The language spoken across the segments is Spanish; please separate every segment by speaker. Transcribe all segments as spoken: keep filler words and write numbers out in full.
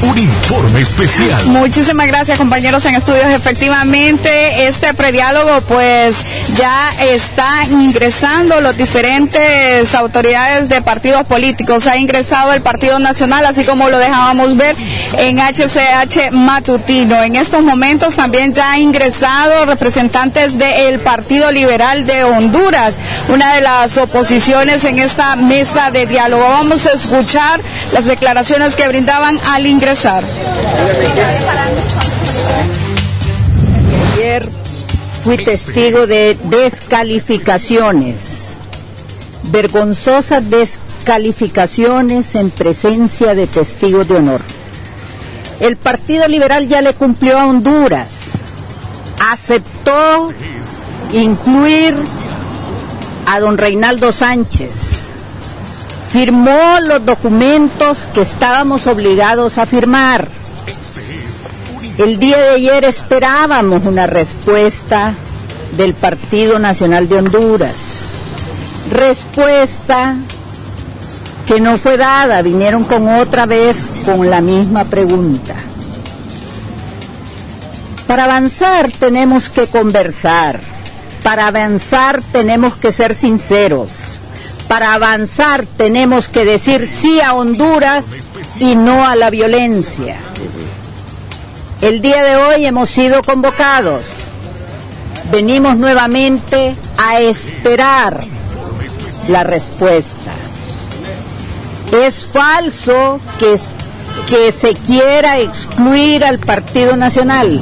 Speaker 1: un informe especial.
Speaker 2: Muchísimas gracias, compañeros en estudios. Efectivamente, este prediálogo pues ya están ingresando los diferentes autoridades de partidos políticos. Ha ingresado el Partido Nacional, así como lo dejábamos ver en H C H matutino. En estos momentos también ya han ingresado representantes del Partido Liberal de Honduras, una de las oposiciones en esta mesa de diálogo. Vamos a escuchar las declaraciones que brindaban al ingresar.
Speaker 3: Ayer fui testigo de descalificaciones, vergonzosas descalificaciones en presencia de testigos de honor. El Partido Liberal ya le cumplió a Honduras, aceptó incluir a don Reinaldo Sánchez, firmó los documentos que estábamos obligados a firmar. El día de ayer esperábamos una respuesta del Partido Nacional de Honduras, respuesta que no fue dada. Vinieron con otra vez con la misma pregunta. Para avanzar tenemos que conversar, para avanzar tenemos que ser sinceros, para avanzar tenemos que decir sí a Honduras y no a la violencia. El día de hoy hemos sido convocados, venimos nuevamente a esperar la respuesta. Es falso que, que se quiera excluir al Partido Nacional.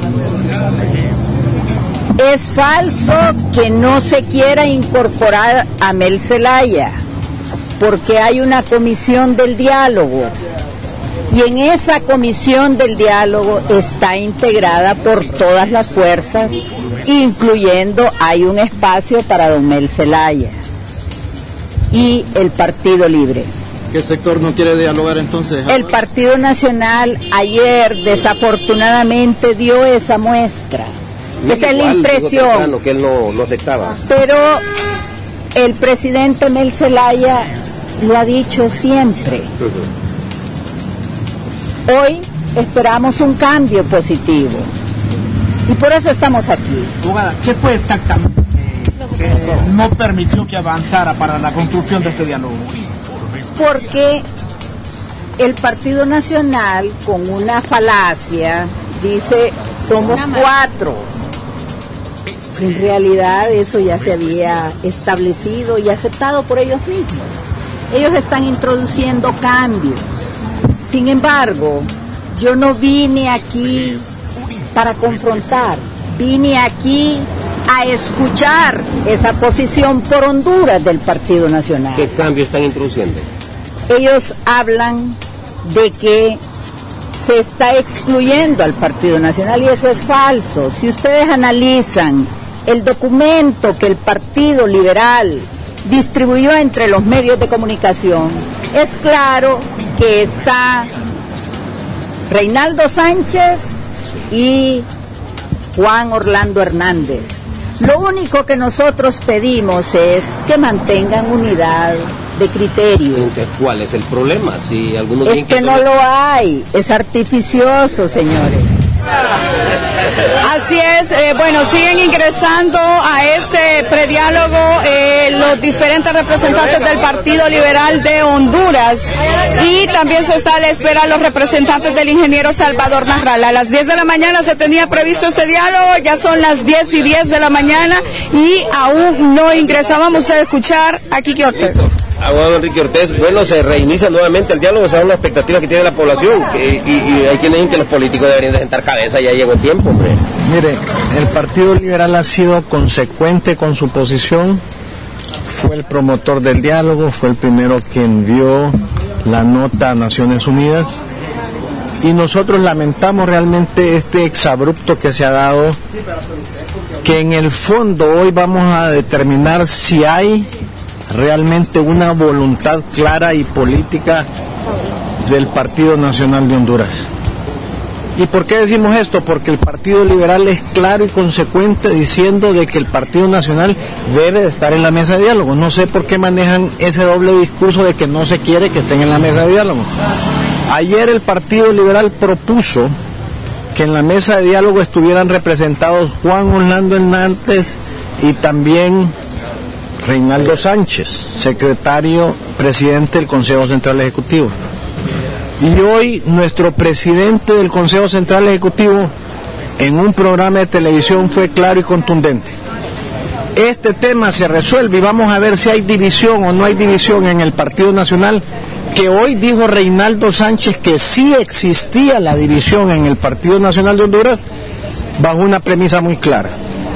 Speaker 3: Es falso que no se quiera incorporar a Mel Zelaya, porque hay una comisión del diálogo, y en esa comisión del diálogo está integrada por todas las fuerzas, incluyendo hay un espacio para don Mel Zelaya y el Partido Libre.
Speaker 4: ¿Qué sector no quiere dialogar entonces?
Speaker 3: El Partido Nacional ayer desafortunadamente dio esa muestra.
Speaker 5: No,
Speaker 3: esa es la
Speaker 5: igual,
Speaker 3: impresión.
Speaker 5: Lo que él no, no aceptaba.
Speaker 3: Pero el presidente Mel Zelaya lo ha dicho siempre. Hoy esperamos un cambio positivo y por eso estamos aquí.
Speaker 6: ¿Qué fue exactamente que no permitió que avanzara para la construcción de este diálogo?
Speaker 3: Porque el Partido Nacional, con una falacia, dice somos cuatro. En realidad eso ya se había establecido y aceptado por ellos mismos. Ellos están introduciendo cambios. Sin embargo, yo no vine aquí para confrontar, vine aquí a escuchar esa posición por Honduras del Partido Nacional.
Speaker 5: ¿Qué cambios están introduciendo?
Speaker 3: Ellos hablan de que se está excluyendo al Partido Nacional y eso es falso. Si ustedes analizan el documento que el Partido Liberal distribuyó entre los medios de comunicación, es claro que está Reinaldo Sánchez y Juan Orlando Hernández. Lo único que nosotros pedimos es que mantengan unidad de criterio.
Speaker 5: Entonces, ¿cuál es el problema? Si algunos
Speaker 3: es que, que no lo hay, es artificioso, señores.
Speaker 2: Así es, eh, bueno, siguen ingresando a este prediálogo eh, los diferentes representantes del Partido Liberal de Honduras y también se está a la espera los representantes del ingeniero Salvador Narral. A las diez de la mañana se tenía previsto este diálogo, ya son las diez y diez de la mañana y aún no ingresábamos a escuchar a Quique Ortez.
Speaker 5: Abogado Enrique Ortez, bueno, se reinicia nuevamente el diálogo, esa es una expectativa que tiene la población, que, y, y hay quienes dicen que los políticos deberían de sentar cabeza, ya llegó el tiempo, hombre.
Speaker 7: Mire, el Partido Liberal ha sido consecuente con su posición, fue el promotor del diálogo, fue el primero que envió la nota a Naciones Unidas, y nosotros lamentamos realmente este exabrupto que se ha dado, que en el fondo hoy vamos a determinar si hay realmente una voluntad clara y política del Partido Nacional de Honduras. ¿Y por qué decimos esto? Porque el Partido Liberal es claro y consecuente diciendo de que el Partido Nacional debe de estar en la mesa de diálogo. No sé por qué manejan ese doble discurso de que no se quiere que estén en la mesa de diálogo. Ayer el Partido Liberal propuso que en la mesa de diálogo estuvieran representados Juan Orlando Hernández y también Reinaldo Sánchez, secretario presidente del Consejo Central Ejecutivo. Y hoy nuestro presidente del Consejo Central Ejecutivo en un programa de televisión fue claro y contundente. Este tema se resuelve y vamos a ver si hay división o no hay división en el Partido Nacional, que hoy dijo Reinaldo Sánchez que sí existía la división en el Partido Nacional de Honduras bajo una premisa muy clara,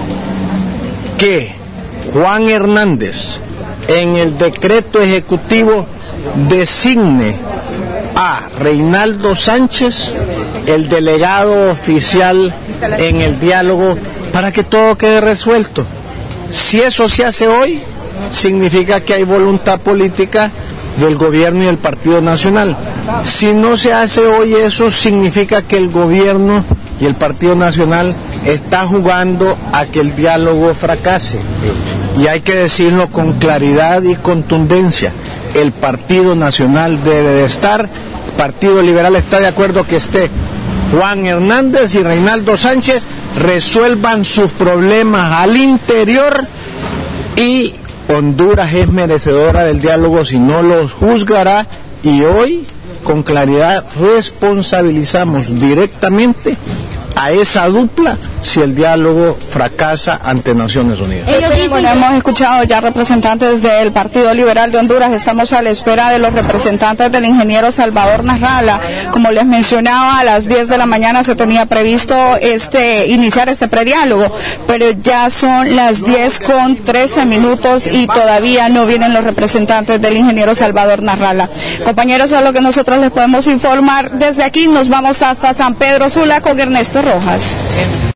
Speaker 7: que Juan Hernández en el decreto ejecutivo designe a Reinaldo Sánchez el delegado oficial en el diálogo para que todo quede resuelto. Si eso se hace hoy, significa que hay voluntad política del gobierno y del Partido Nacional. Si no se hace hoy eso, significa que el gobierno y el Partido Nacional está jugando a que el diálogo fracase. Y hay que decirlo con claridad y contundencia. El Partido Nacional debe de estar, el Partido Liberal está de acuerdo que esté Juan Hernández y Reinaldo Sánchez, resuelvan sus problemas al interior, y Honduras es merecedora del diálogo si no los juzgará, y hoy con claridad responsabilizamos directamente a esa dupla si el diálogo fracasa ante Naciones Unidas.
Speaker 2: Bueno, hemos escuchado ya representantes del Partido Liberal de Honduras, estamos a la espera de los representantes del ingeniero Salvador Narrala. Como les mencionaba, a las diez de la mañana se tenía previsto este iniciar este prediálogo, pero ya son las diez con trece minutos y todavía no vienen los representantes del ingeniero Salvador Narrala. Compañeros, a lo que nosotros les podemos informar desde aquí, nos vamos hasta San Pedro Sula con Ernesto Rojas.